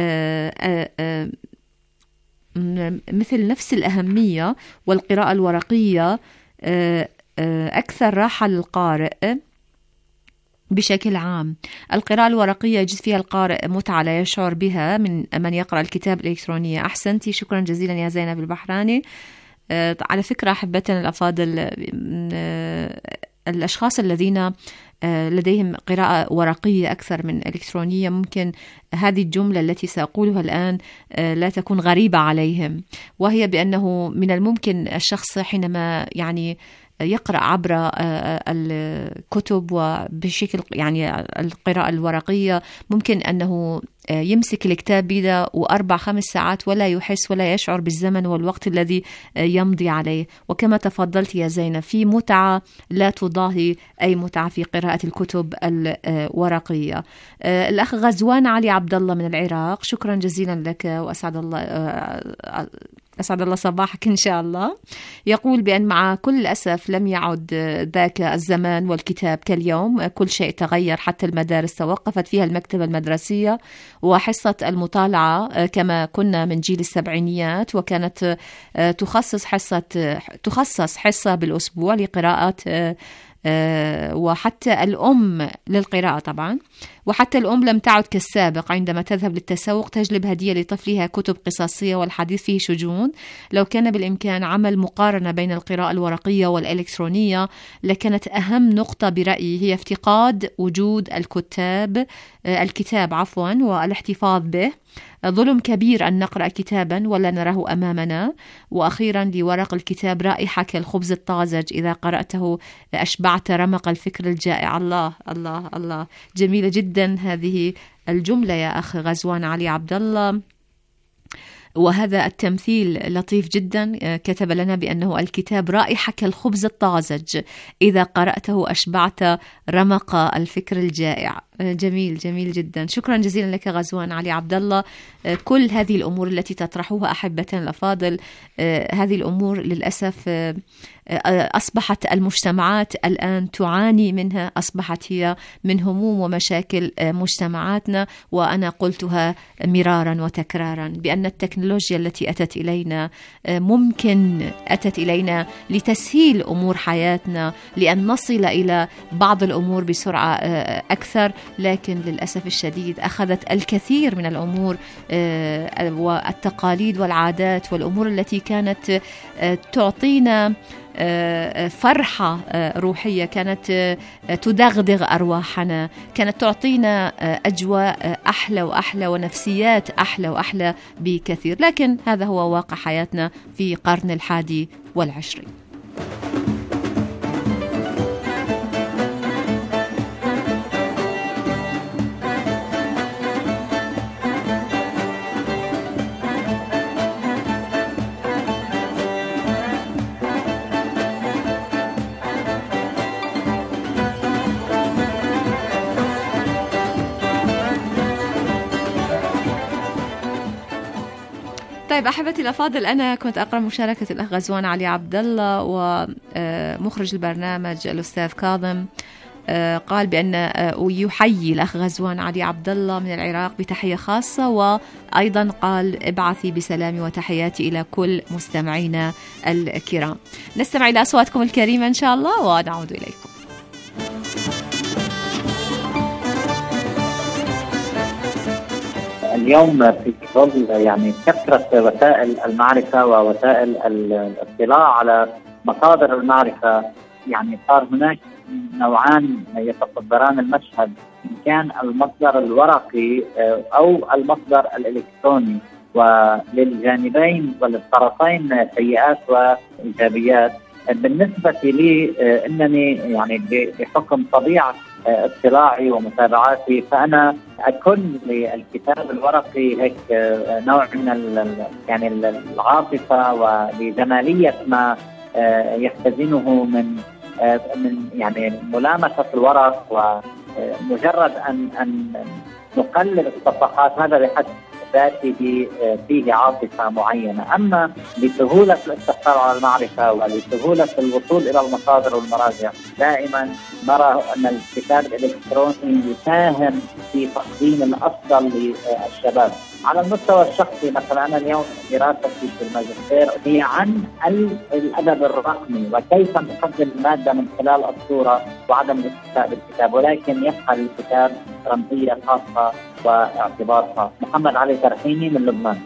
مثل نفس الأهمية، والقراءة الورقية أكثر راحة للقارئ بشكل عام. القراءة الورقية يجد فيها القارئ متعة لا يشعر بها من من يقرأ الكتاب الإلكترونية. أحسنتي، شكرا جزيلا يا زينب البحراني. أه على فكرة أحبتنا الأفاضل، أه الأشخاص الذين أه لديهم قراءة ورقية أكثر من إلكترونية ممكن هذه الجملة التي سأقولها الآن أه لا تكون غريبة عليهم، وهي بأنه من الممكن الشخص حينما يعني يقرأ عبر الكتب وبشكل يعني القراءة الورقية ممكن أنه يمسك الكتاب بيده وأربع خمس ساعات ولا يحس ولا يشعر بالزمن والوقت الذي يمضي عليه. وكما تفضلت يا زينب، في متعة لا تضاهي أي متعة في قراءة الكتب الورقية. الأخ غزوان علي عبد الله من العراق، شكرا جزيلا لك وأسعد الله أسعد الله صباحك إن شاء الله. يقول بأن مع كل أسف لم يعد ذاك الزمان والكتاب كاليوم، كل شيء تغير، حتى المدارس توقفت فيها المكتبة المدرسية وحصة المطالعة كما كنا من جيل السبعينيات، وكانت تخصص حصة تخصص حصة بالأسبوع لقراءة، وحتى الأم للقراءة طبعا. وحتى الأم لم تعد كالسابق، عندما تذهب للتسوق تجلب هدية لطفلها كتب قصصية والحديث فيه شجون. لو كان بالإمكان عمل مقارنة بين القراءة الورقية والإلكترونية لكانت أهم نقطة برأيي هي افتقاد وجود الكتاب الكتاب عفوا والاحتفاظ به. ظلم كبير أن نقرأ كتابا ولا نراه أمامنا. وأخيرا، لورق الكتاب رائحة كالخبز الطازج، إذا قرأته أشبعت رمق الفكر الجائع. الله الله الله، جميلة جدا هذه الجملة يا أخ غزوان علي عبد الله، وهذا التمثيل لطيف جدا. كتب لنا بأنه الكتاب رائحة كالخبز الطازج، إذا قرأته أشبعت رمق الفكر الجائع. جميل جميل جدا، شكرا جزيلا لك غزوان علي عبد الله. كل هذه الأمور التي تطرحوها أحبتنا الأفاضل، هذه الأمور للأسف أصبحت المجتمعات الآن تعاني منها، أصبحت هي من هموم ومشاكل مجتمعاتنا. وأنا قلتها مرارا وتكرارا بأن التكنولوجيا التي أتت إلينا ممكن أتت إلينا لتسهيل أمور حياتنا، لأن نصل إلى بعض الأمور بسرعة أكثر، لكن للأسف الشديد أخذت الكثير من الأمور والتقاليد والعادات والأمور التي كانت تعطينا فرحة روحية، كانت تدغدغ أرواحنا، كانت تعطينا أجواء أحلى وأحلى ونفسيات أحلى وأحلى بكثير. لكن هذا هو واقع حياتنا في قرن الحادي والعشرين. طيب أحبتي الأفاضل، أنا كنت أقرأ مشاركة الأخ غزوان علي عبد الله ومخرج البرنامج الأستاذ كاظم، قال بأن يحيي الأخ غزوان علي عبد الله من العراق بتحية خاصة، وأيضا قال ابعثي بسلامي وتحياتي إلى كل مستمعينا الكرام. نستمع إلى أصواتكم الكريمة إن شاء الله ونعود إليكم. اليوم في ظل يعني كثرة وسائل المعرفة ووسائل الاطلاع على مصادر المعرفة، يعني صار هناك نوعان يتصدران المشهد، إن كان المصدر الورقي أو المصدر الإلكتروني، وللجانبين وللطرفين سيئات وإيجابيات. بالنسبة لي أنني يعني بحكم طبيعة اطلاعي ومتابعاتي فأنا أكون للكتاب الورقي هيك نوع من يعني العاطفة ولجمالية ما يختزنه من من يعني ملامسة الورق، ومجرد أن أن نقلل الصفحات هذا بحد ذاته فيه عاطفة معينة. أما لسهولة الاستحصال على المعرفة ولسهولة الوصول إلى المصادر والمراجع دائما نرى أن الكتاب الإلكتروني يساهم في تقديم الأفضل للشباب. على المستوى الشخصي مثلا أنا اليوم دراستي في الماجستير هي عن الأدب الرقمي وكيف نقدم المادة من خلال الصورة وعدم الاكتفاء بالكتاب، ولكن يبقى الكتاب رمزية خاصة واعتبار خاص. محمد علي ترحيمي من لبنان.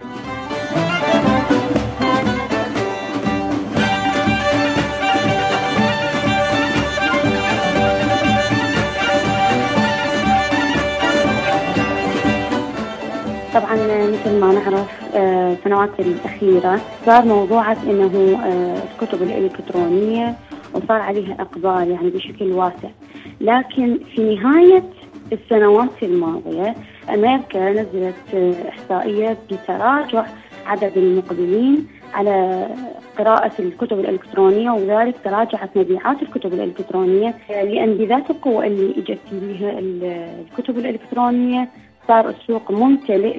طبعا مثل ما نعرف السنوات الأخيرة صار موضوعة إنه الكتب الإلكترونية وصار عليها إقبال يعني بشكل واسع، لكن في نهاية السنوات الماضية أمريكا نزلت إحصائية بتراجع عدد المقبلين على قراءة الكتب الإلكترونية، وذلك تراجعت مبيعات الكتب الإلكترونية، لأن بذات القوة اللي إجت بها الكتب الإلكترونية صار السوق ممتلئ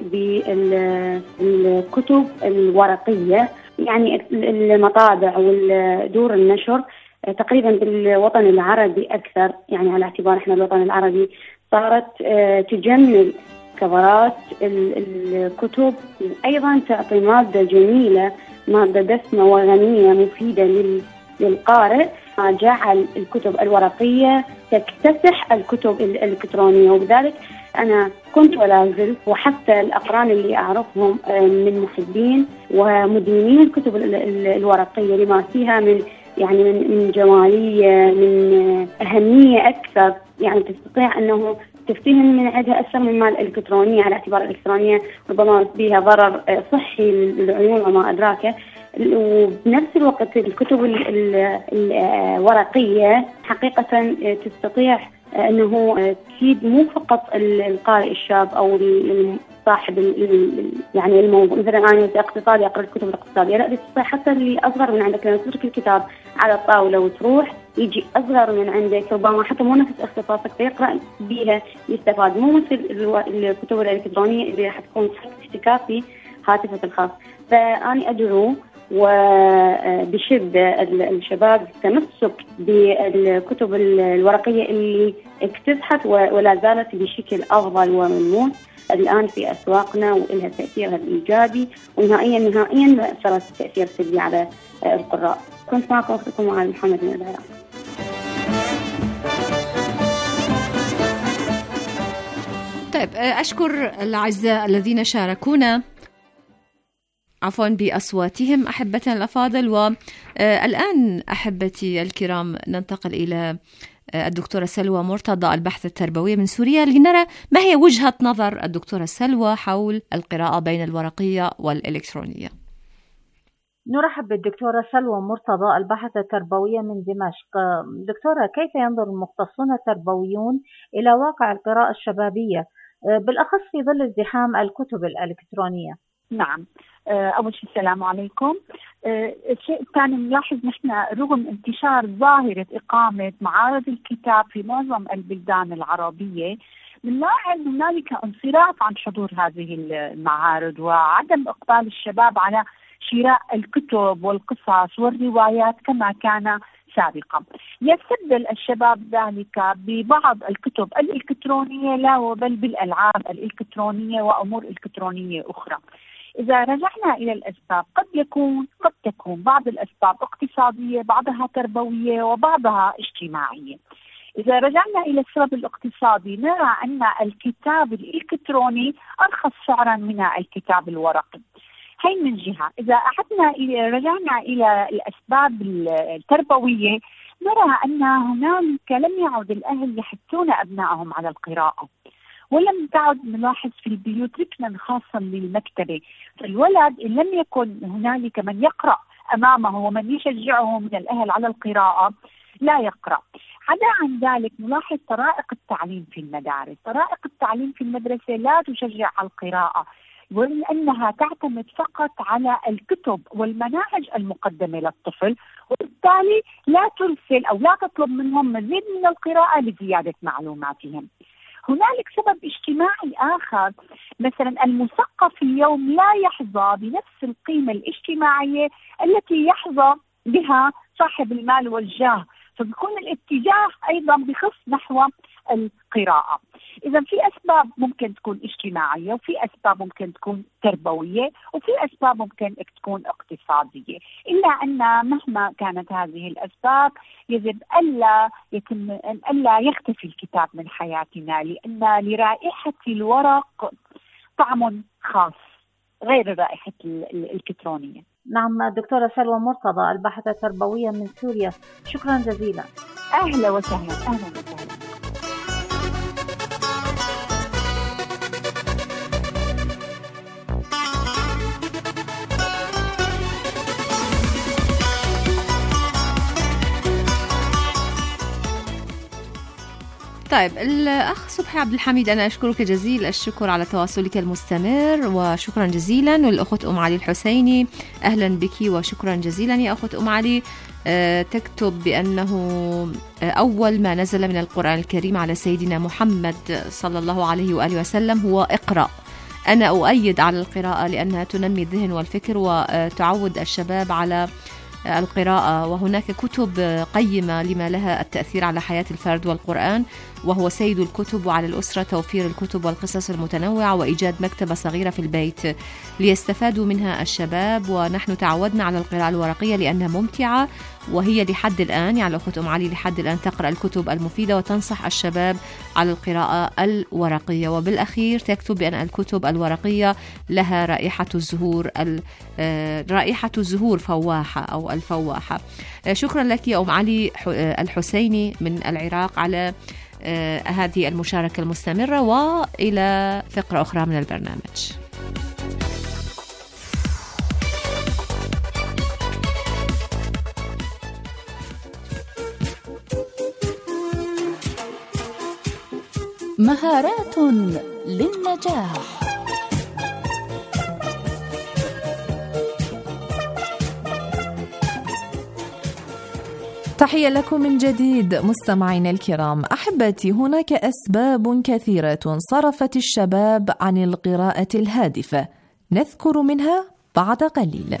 بالكتب الورقية. يعني المطابع والدور النشر تقريبا بالوطن العربي أكثر، يعني على اعتبار إحنا الوطن العربي صارت تجمل كفرات الكتب، وأيضا تعطي مادة جميلة، مادة دسمة وغنية مفيدة للقارئ، جعل الكتب الورقية تكتسح الكتب الإلكترونية. وبذلك أنا كنت ولا زلت، وحتى الأقران اللي أعرفهم من محبين ومدمنين الكتب الورقية لما فيها من يعني من جمالية، من أهمية أكثر، يعني تستطيع أنه تفتهم من عندها أكثر مما الإلكترونية، على اعتبار الإلكترونية ربما فيها ضرر صحي للعيون وما أدراك. وبنفس الوقت الكتب الورقية حقيقة تستطيع أنه تفيد مو فقط القارئ الشاب أو صاحب يعني الموضوع، مثلا أنا اقتصادي أقرأ الكتب الاقتصادية، لا تستطيع حتى اللي أصغر من عندك لما تترك الكتاب على الطاولة وتروح يجي أصغر من عندك ربما حتى مو نفس اختصاصك فيقرأ بيها يستفاد، مو مثل الكتب الإلكترونية اللي راح تكون اشتكاك في هاتفك الخاص. فأنا أدعو وبشدة الشباب التمسك بالكتب الورقية اللي اكتسحت ولا زالت بشكل أفضل وملموس الآن في أسواقنا، وإلها تأثيرها الإيجابي، ونهائيا نهائيا ما أثرت تأثير سلبي على القراء. كنت معكم أختكم علي محمد من العراق. طيب أشكر الأعزاء الذين شاركونا عفوا بأصواتهم أحبتنا الأفاضل. والآن أحبتي الكرام ننتقل إلى الدكتورة سلوى مرتضى البحث التربوية من سوريا لنرى ما هي وجهة نظر الدكتورة سلوى حول القراءة بين الورقية والإلكترونية. نرحب بالدكتورة سلوى مرتضى الباحثة التربوية من دمشق. دكتورة، كيف ينظر المختصون التربويون إلى واقع القراءة الشبابية بالأخص في ظل ازدحام الكتب الإلكترونية؟ نعم، أول شيء السلام عليكم. الشيء الثاني نلاحظ نحن رغم انتشار ظاهرة إقامة معارض الكتاب في معظم البلدان العربية، بنلاحظ هنالك انصراف عن حضور هذه المعارض وعدم إقبال الشباب على شراء الكتب والقصص والروايات كما كان سابقا. يستبدل الشباب ذلك ببعض الكتب الإلكترونية لا بل بالألعاب الإلكترونية وأمور إلكترونية أخرى. إذا رجعنا إلى الأسباب قد يكون قد تكون بعض الأسباب اقتصادية، بعضها تربوية، وبعضها اجتماعية. إذا رجعنا إلى السبب الاقتصادي نرى أن الكتاب الإلكتروني أرخص سعرا من الكتاب الورقي. هي من جهة. إذا أخذنا إلى رجعنا إلى الأسباب التربوية نرى أن هنالك لم يعد الأهل يحثون أبنائهم على القراءة، ولم تعد نلاحظ في البيوت ركنا خاصا للمكتبة. فالولد إن لم يكن هنالك من يقرأ أمامه ومن يشجعه من الأهل على القراءة لا يقرأ. عدا عن ذلك نلاحظ طرائق التعليم في المدارس. طرائق التعليم في المدرسة لا تشجع على القراءة، ولأنها تعتمد فقط على الكتب والمناهج المقدمة للطفل، وبالتالي لا ترسل أو لا تطلب منهم مزيد من القراءة لزيادة معلوماتهم. هنالك سبب اجتماعي آخر، مثلا المثقف اليوم لا يحظى بنفس القيمة الاجتماعية التي يحظى بها صاحب المال والجاه، فبيكون الاتجاه أيضا بخص نحو القراءة. إذا في أسباب ممكن تكون اجتماعية، وفي أسباب ممكن تكون تربوية، وفي أسباب ممكن تكون اقتصادية، إلا أن مهما كانت هذه الأسباب يجب ألا يتم ألا يختفي الكتاب من حياتنا، لأن لرائحة الورق طعم خاص غير الرائحة الإلكترونية. نعم دكتورة سلوى مرتضى، الباحثة التربوية من سوريا، شكرا جزيلا. أهلا وسهلا. أهلا وسهلا. طيب الأخ صبحي عبد الحميد، أنا أشكرك جزيل الشكر على تواصلك المستمر، وشكرا جزيلا. والأخت أم علي الحسيني، أهلا بك وشكرا جزيلا يا أخت أم علي. أه تكتب بأنه أول ما نزل من القرآن الكريم على سيدنا محمد صلى الله عليه وآله وسلم هو اقرأ. أنا أؤيد على القراءة لأنها تنمي الذهن والفكر وتعود الشباب على القراءة، وهناك كتب قيمة لما لها التأثير على حياة الفرد، والقرآن وهو سيد الكتب، وعلى الأسرة توفير الكتب والقصص المتنوعة وإيجاد مكتبة صغيرة في البيت ليستفادوا منها الشباب. ونحن تعودنا على القراءة الورقية لأنها ممتعة، وهي لحد الآن يعني الأخت أم علي لحد الآن تقرأ الكتب المفيدة وتنصح الشباب على القراءة الورقية. وبالأخير تكتب بأن الكتب الورقية لها رائحة الزهور، رائحة الزهور فواحة أو الفواحة. شكرا لك يا أم علي الحسيني من العراق على هذه المشاركة المستمرة، وإلى فقرة أخرى من البرنامج. مهارات للنجاح. تحية لكم من جديد مستمعينا الكرام. أحبتي، هناك أسباب كثيرة صرفت الشباب عن القراءة الهادفة، نذكر منها بعد قليل.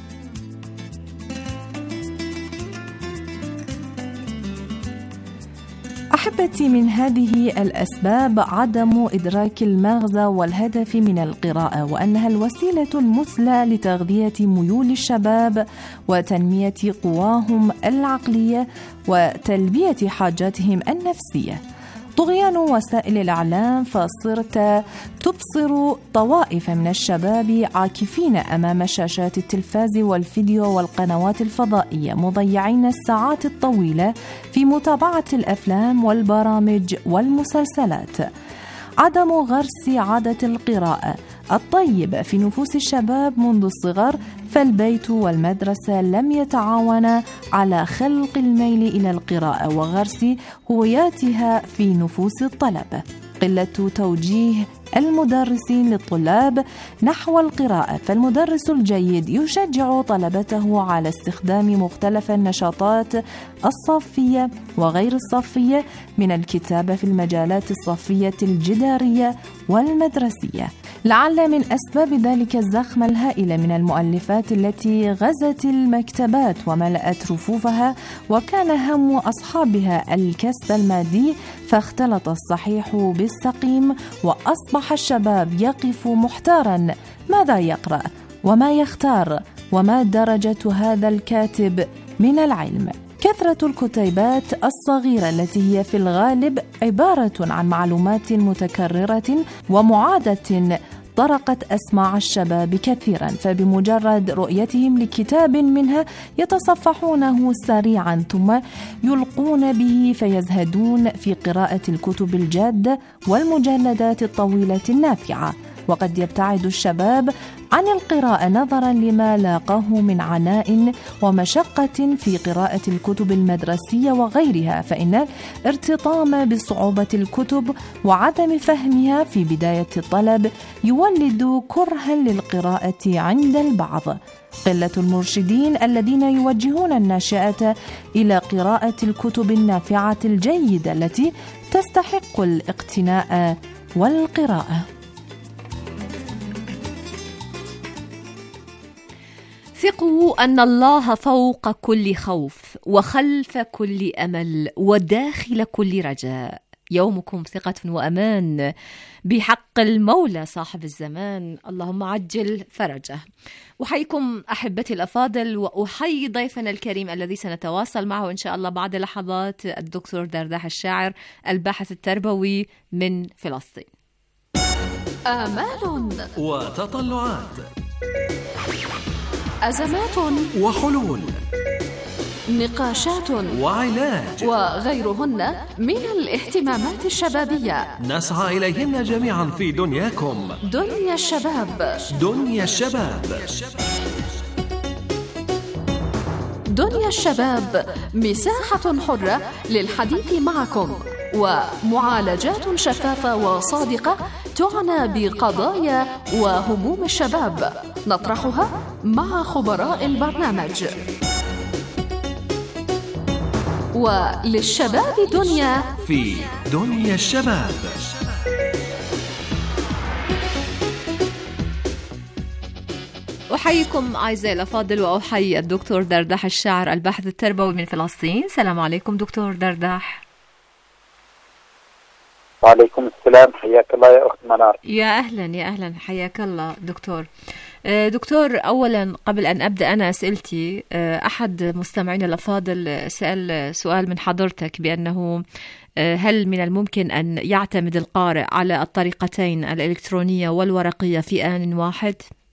أحبتي، من هذه الأسباب عدم إدراك المغزى والهدف من القراءة، وأنها الوسيلة المثلى لتغذية ميول الشباب وتنمية قواهم العقلية وتلبية حاجاتهم النفسية. طغيان وسائل الإعلام، فصرت تبصر طوائف من الشباب عاكفين أمام شاشات التلفاز والفيديو والقنوات الفضائية، مضيعين الساعات الطويلة في متابعة الأفلام والبرامج والمسلسلات. عدم غرس عادة القراءة الطيب في نفوس الشباب منذ الصغر، فالبيت والمدرسة لم يتعاونا على خلق الميل إلى القراءة وغرس هوياتها في نفوس الطلبة. قلة توجيه المدرسين للطلاب نحو القراءة، فالمدرس الجيد يشجع طلبته على استخدام مختلف النشاطات الصفية وغير الصفية من الكتابة في المجالات الصفية الجدارية والمدرسية. لعل من أسباب ذلك الزخم الهائل من المؤلفات التي غزت المكتبات وملأت رفوفها، وكان هم أصحابها الكسب المادي، فاختلط الصحيح بالسقيم، وأصبح الشباب يقف محتارا ماذا يقرأ وما يختار وما درجة هذا الكاتب من العلم. كثرة الكتيبات الصغيرة التي هي في الغالب عبارة عن معلومات متكررة ومعادة طرقت أسماع الشباب كثيرا، فبمجرد رؤيتهم لكتاب منها يتصفحونه سريعا ثم يلقون به، فيزهدون في قراءة الكتب الجادة والمجلدات الطويلة النافعة. وقد يبتعد الشباب عن القراءة نظرا لما لاقاه من عناء ومشقة في قراءة الكتب المدرسية وغيرها، فإن الارتطام بصعوبة الكتب وعدم فهمها في بداية الطلب يولد كرها للقراءة عند البعض. قلة المرشدين الذين يوجهون الناشئة إلى قراءة الكتب النافعة الجيدة التي تستحق الاقتناء والقراءة. ثقوا أن الله فوق كل خوف وخلف كل أمل وداخل كل رجاء. يومكم ثقة وأمان بحق المولى صاحب الزمان، اللهم عجل فرجه. أحييكم أحبتي الأفاضل، وأحيي ضيفنا الكريم الذي سنتواصل معه إن شاء الله بعد لحظات، الدكتور درداح الشاعر الباحث التربوي من فلسطين. آمال وتطلعات، أزمات وحلول، نقاشات وعلاج وغيرهن من الاهتمامات الشبابية نسعى إليهن جميعا في دنياكم. دنيا الشباب. دنيا الشباب. دنيا الشباب مساحة حرة للحديث معكم ومعالجات شفافة وصادقة تعنى بقضايا وهموم الشباب نطرحها مع خبراء البرنامج. وللشباب دنيا في دنيا الشباب. أحييكم أعزائي الأفاضل، وأحيي الدكتور درداح الشاعر الباحث التربوي من فلسطين. السلام عليكم دكتور درداح. وعليكم السلام، حياك الله يا أخت منار. يا أهلا يا أهلا، حياك الله دكتور. دكتور، أولا قبل أن أبدأ أنا أسئلتي، أحد مستمعين الأفاضل سأل سؤال من حضرتك بأنه هل من الممكن أن يعتمد القارئ على الطريقتين الإلكترونية والورقية في آن واحد؟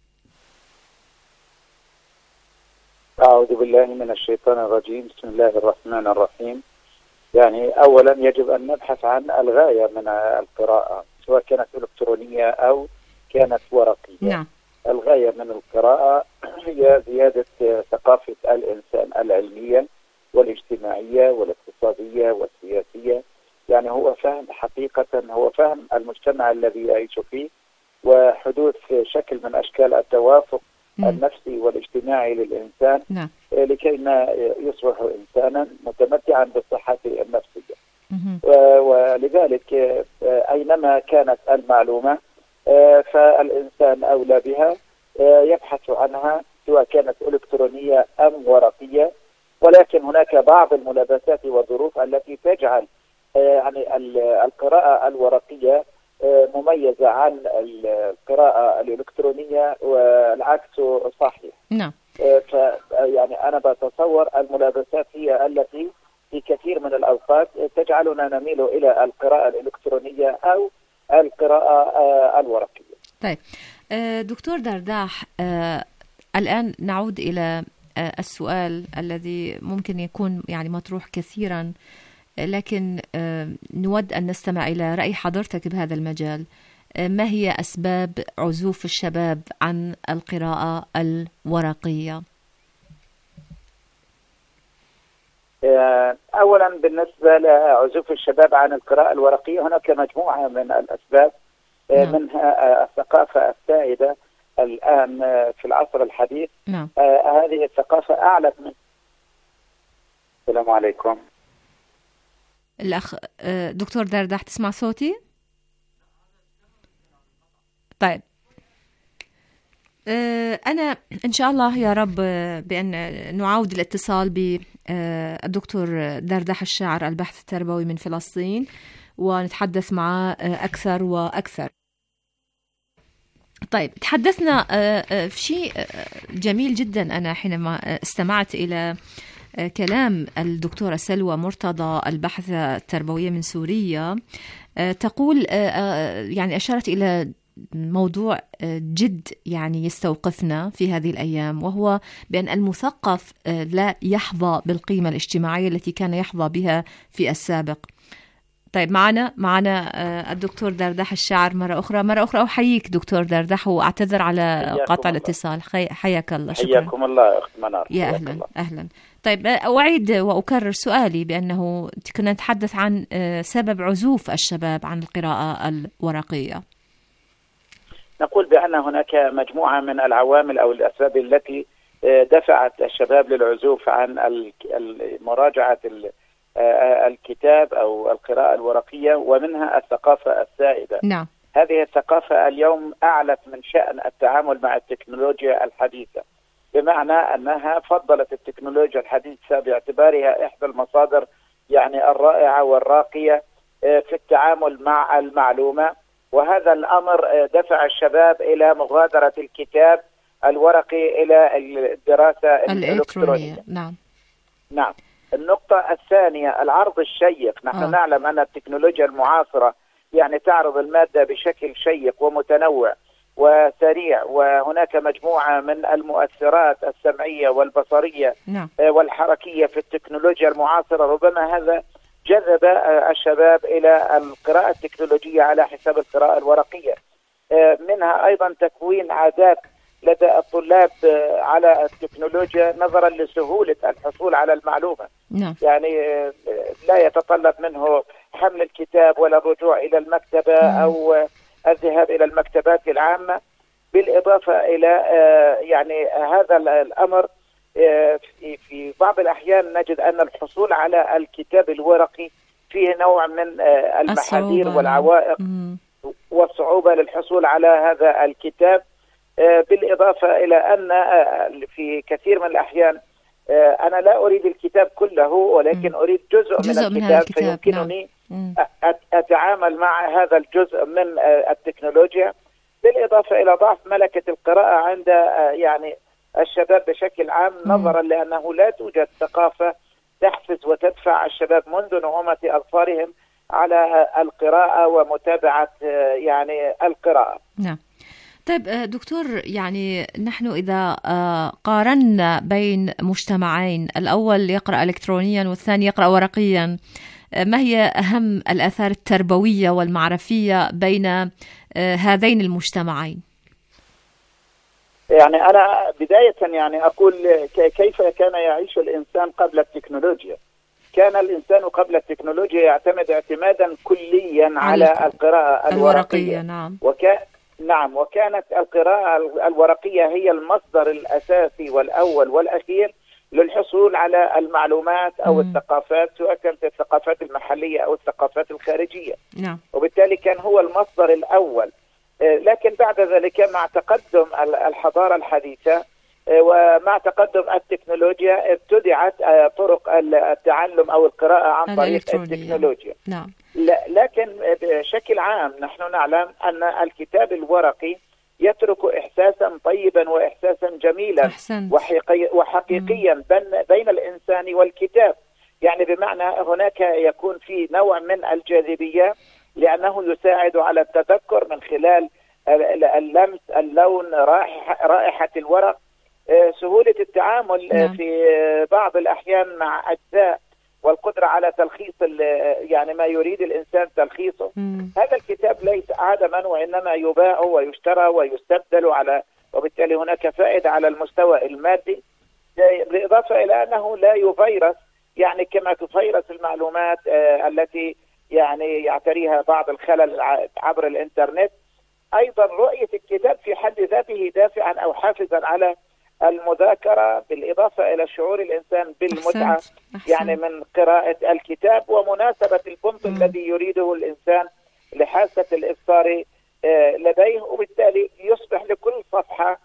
أعوذ بالله من الشيطان الرجيم، بسم الله الرحمن الرحيم. يعني أولا يجب أن نبحث عن الغاية من القراءة، سواء كانت إلكترونية أو كانت ورقية. نعم. الغاية من القراءة هي زيادة ثقافة الإنسان العلمية والاجتماعية والاقتصادية والسياسية، يعني هو فهم حقيقة، هو فهم المجتمع الذي يعيش فيه وحدوث شكل من أشكال التوافق م. النفسي والاجتماعي للإنسان. نعم. لكي ما يصبح إنسانا متمتعا بالصحة النفسية. ولذلك أينما كانت المعلومة فالإنسان أولى بها يبحث عنها، سواء كانت إلكترونية أم ورقية. ولكن هناك بعض الملابسات والظروف التي تجعل يعني القراءة الورقية مميزة عن القراءة الإلكترونية، والعكس صحيح. نعم. يعني أنا بتصور الملابسات هي التي في كثير من الأوقات تجعلنا نميل إلى القراءة الإلكترونية أو القراءة الورقية. طيب دكتور درداح، الآن نعود إلى السؤال الذي ممكن يكون يعني مطروح كثيرا، لكن نود أن نستمع إلى رأي حضرتك بهذا المجال. ما هي أسباب عزوف الشباب عن القراءة الورقية؟ أولا بالنسبة لعزوف الشباب عن القراءة الورقية هناك مجموعة من الأسباب. نعم. منها الثقافة السائدة الآن في العصر الحديث. نعم. هذه الثقافة أعلت من. السلام عليكم. الأخ دكتور درداح، تسمع صوتي؟ طيب أنا إن شاء الله يا رب بأن نعاود الاتصال بالدكتور درداح الشاعر الباحث التربوي من فلسطين ونتحدث معه أكثر وأكثر. طيب تحدثنا في شيء جميل جدا. أنا حينما استمعت إلى كلام الدكتورة سلوى مرتضى الباحثة التربوية من سوريا، تقول يعني أشارت إلى موضوع جد يعني يستوقفنا في هذه الأيام، وهو بأن المثقف لا يحظى بالقيمة الاجتماعية التي كان يحظى بها في السابق. طيب معنا معنا الدكتور دردح الشاعر مرة أخرى مرة أخرى أحييك دكتور دردح وأعتذر على قطع الاتصال. حياك الله. شكرا. حياكم الله أخت منار. يا أهلا الله. أهلا. طيب أعيد وأكرر سؤالي بأنه كنا نتحدث عن سبب عزوف الشباب عن القراءة الورقية. نقول بأن هناك مجموعة من العوامل أو الأسباب التي دفعت الشباب للعزوف عن مراجعة الكتاب أو القراءة الورقية، ومنها الثقافة السائدة. نعم. هذه الثقافة اليوم أعلت من شأن التعامل مع التكنولوجيا الحديثة، بمعنى أنها فضلت التكنولوجيا الحديثة باعتبارها إحدى المصادر يعني الرائعة والراقية في التعامل مع المعلومة، وهذا الأمر دفع الشباب إلى مغادرة الكتاب الورقي إلى الدراسة الإلكترونية. نعم. نعم. النقطة الثانية العرض الشيق. نحن آه. نعلم أن التكنولوجيا المعاصرة يعني تعرض المادة بشكل شيق ومتنوع وسريع، وهناك مجموعة من المؤثرات السمعية والبصرية نعم. والحركية في التكنولوجيا المعاصرة. ربما هذا جذب الشباب إلى القراءة التكنولوجية على حساب القراءة الورقية. منها أيضا تكوين عادات لدى الطلاب على التكنولوجيا نظرا لسهولة الحصول على المعلومة. نعم. يعني لا يتطلب منه حمل الكتاب ولا الرجوع إلى المكتبة مم. أو الذهاب إلى المكتبات العامة. بالإضافة إلى يعني هذا الأمر في بعض الأحيان نجد أن الحصول على الكتاب الورقي فيه نوع من المحاذير والعوائق مم. والصعوبة للحصول على هذا الكتاب. بالإضافة إلى أن في كثير من الأحيان أنا لا أريد الكتاب كله، ولكن أريد جزء, جزء من الكتاب, الكتاب. فيمكنني نعم. أتعامل مع هذا الجزء من التكنولوجيا. بالإضافة إلى ضعف ملكة القراءة عند يعني الشباب بشكل عام، نظرا لأنه لا توجد ثقافة تحفز وتدفع الشباب منذ نعومة أظفارهم على القراءة ومتابعة يعني القراءة. نعم. طيب دكتور، يعني نحن إذا قارنا بين مجتمعين، الأول يقرأ إلكترونيا والثاني يقرأ ورقيا، ما هي أهم الآثار التربوية والمعرفية بين هذين المجتمعين؟ يعني أنا بداية يعني أقول كيف كان يعيش الإنسان قبل التكنولوجيا. كان الإنسان قبل التكنولوجيا يعتمد اعتمادا كليا على القراءة الورقية. نعم. وكان نعم وكانت القراءة الورقية هي المصدر الأساسي والأول والأخير للحصول على المعلومات أو م. الثقافات، سواء كانت الثقافات المحلية أو الثقافات الخارجية. نعم. وبالتالي كان هو المصدر الأول. لكن بعد ذلك مع تقدم الحضارة الحديثة ومع تقدم التكنولوجيا ابتدعت طرق التعلم أو القراءة عن طريق التكنولوجيا. نعم. لكن بشكل عام نحن نعلم أن الكتاب الورقي يترك إحساسا طيبا وإحساسا جميلا وحقيقي وحقيقيا بين الإنسان والكتاب. يعني بمعنى هناك يكون في نوع من الجاذبية، لأنه يساعد على التذكر من خلال اللمس، اللون، رائحة, رائحة الورق، سهولة التعامل نعم. في بعض الأحيان مع أجزاء، والقدرة على تلخيص يعني ما يريد الإنسان تلخيصه. مم. هذا الكتاب ليس عدما، وإنما يباع ويشترى ويستبدل على، وبالتالي هناك فائدة على المستوى المادي، بالإضافة إلى أنه لا يفيرس، يعني كما تفيرس المعلومات آه التي يعني يعتريها بعض الخلل عبر الإنترنت. أيضا رؤية الكتاب في حد ذاته دافعا أو حافزا على المذاكرة، بالإضافة إلى شعور الإنسان بالمتعة أحسنت. أحسنت. يعني من قراءة الكتاب ومناسبة البنط الذي يريده الإنسان لحاسة الإبصار لديه، وبالتالي يصبح لكل صفحة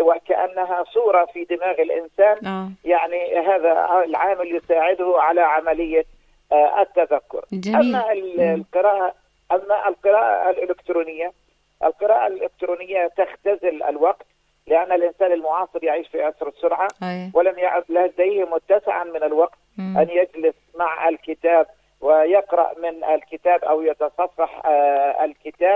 وكأنها صورة في دماغ الإنسان. آه. يعني هذا العامل يساعده على عملية التذكر. جميل. أما القراءة أما القراءة الإلكترونية القراءة الإلكترونية تختزل الوقت، لأن الإنسان المعاصر يعيش في عصر السرعة. أي. ولم يعد لديه متسعا من الوقت م. أن يجلس مع الكتاب ويقرأ من الكتاب أو يتصفح آه الكتاب.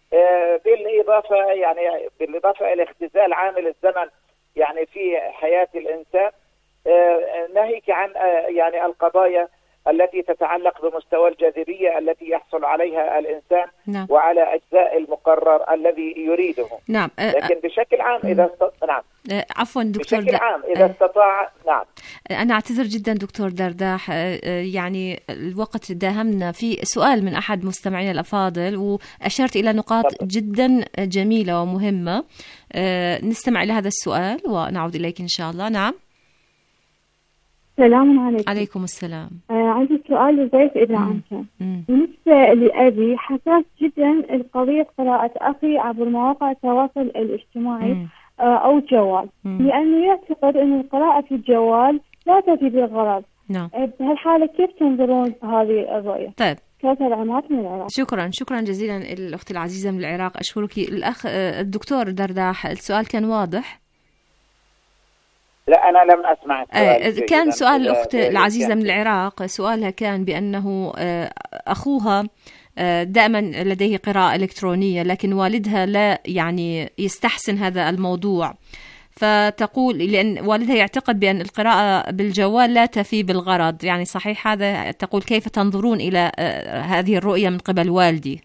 آه بالإضافة يعني بالإضافة إلى اختزال عامل الزمن يعني في حياة الإنسان، آه ناهيك عن آه يعني القضايا التي تتعلق بمستوى الجاذبية التي يحصل عليها الإنسان نعم. وعلى أجزاء المقرر الذي يريده. نعم. لكن بشكل عام إذا استطاع نعم عفوا دكتور بشكل عام إذا استطاع نعم أنا أعتذر جدا دكتور درداح، يعني الوقت داهمنا. في سؤال من أحد مستمعينا الأفاضل وأشرت إلى نقاط طبعا. جدا جميلة ومهمة، نستمع إلى هذا السؤال ونعود إليك إن شاء الله. نعم. السلام عليكم. عليكم السلام. آه عندي سؤال للضيف إذا أمكن. بالنسبة لأبي حساس جدا القضية قراءة أخي عبر مواقع التواصل الاجتماعي آه أو الجوال، مم. لأنه يعتقد أن القراءة في الجوال لا تفي بالغرض. نعم. بهالحالة كيف تنظرون هذه الرؤية؟ طيب. كوثر عماد من العراق. شكرا شكرا جزيلا الأخت العزيزة من العراق، أشكرك. الأخ الدكتور درداح السؤال كان واضح؟ لا أنا لم أسمع السؤال. كان سؤال الأخت العزيزة من العراق، سؤالها كان بأنه أخوها دائما لديه قراءة إلكترونية لكن والدها لا يعني يستحسن هذا الموضوع، فتقول لأن والدها يعتقد بأن القراءة بالجوال لا تفي بالغرض، يعني صحيح هذا؟ تقول كيف تنظرون إلى هذه الرؤية من قبل والدي؟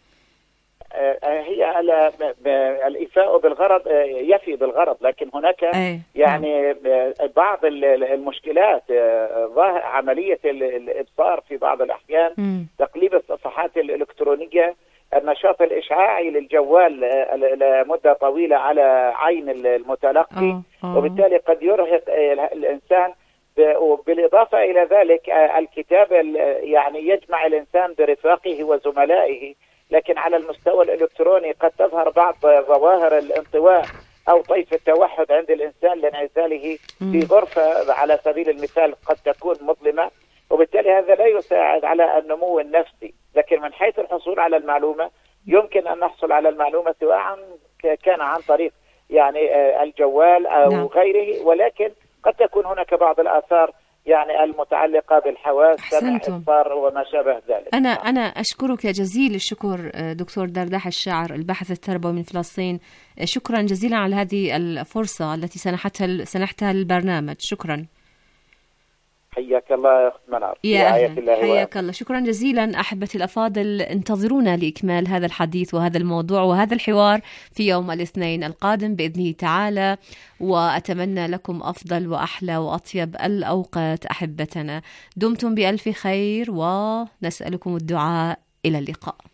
هي الإفاء بالغرض يفي بالغرض، لكن هناك أي. يعني بعض المشكلات، عملية الإبصار في بعض الأحيان م. تقليب الصفحات الإلكترونية، النشاط الإشعاعي للجوال لمدة طويلة على عين المتلقي أوه. أوه. وبالتالي قد يرهق الإنسان. بالإضافة إلى ذلك الكتاب يعني يجمع الإنسان برفاقه وزملائه، لكن على المستوى الإلكتروني قد تظهر بعض ظواهر الانطواء أو طيف التوحد عند الإنسان لانعزاله في غرفة على سبيل المثال قد تكون مظلمة، وبالتالي هذا لا يساعد على النمو النفسي. لكن من حيث الحصول على المعلومة يمكن أن نحصل على المعلومة سواء كان عن طريق يعني الجوال أو نعم. غيره، ولكن قد تكون هناك بعض الآثار يعني المتعلقة بالحواس سمع إبصار وما شابه ذلك. أنا أنا أشكرك جزيل الشكر دكتور درداح الشاعر الباحث التربوي من فلسطين، شكرا جزيلا على هذه الفرصة التي سنحتها سنحتها للبرنامج. شكرا. حياك الله يا أخت منار. يا أهلا حياك الله. شكرا جزيلا أحبتي الأفاضل، انتظرونا لإكمال هذا الحديث وهذا الموضوع وهذا الحوار في يوم الاثنين القادم بإذنه تعالى، وأتمنى لكم أفضل وأحلى وأطيب الأوقات أحبتنا. دمتم بألف خير ونسألكم الدعاء. إلى اللقاء.